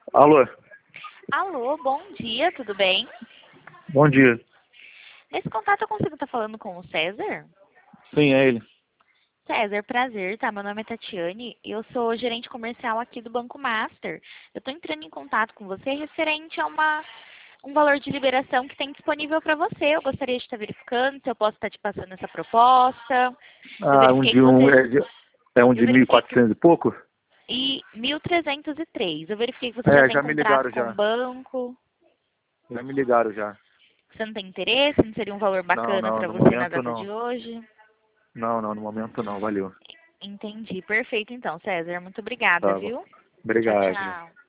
Alô, Alô, bom dia, tudo bem? bom dia. Nesse contato eu consigo estar falando com o César? Sim, é ele. César, prazer, tá? Meu nome é Tatiane e eu sou gerente comercial aqui do Banco Master. Eu estou entrando em contato com você referente a um valor de liberação que tem disponível para você. Eu gostaria de estar verificando se eu posso estar te passando essa proposta. Eu Ah, verifiquei que um eu de mil e verifiquei que quatrocentos e pouco? e 1.303. Eu verifiquei que você já É, tem já me contrato ligaram com o já. banco. Já me ligaram já. Você não tem interesse? Não seria um valor Não, bacana não, para no você na momento data não. de hoje? Não, não, no momento não, valeu. Entendi. Perfeito, então, César. Muito obrigada, Tá bom. viu? Tchau, Obrigado. tchau.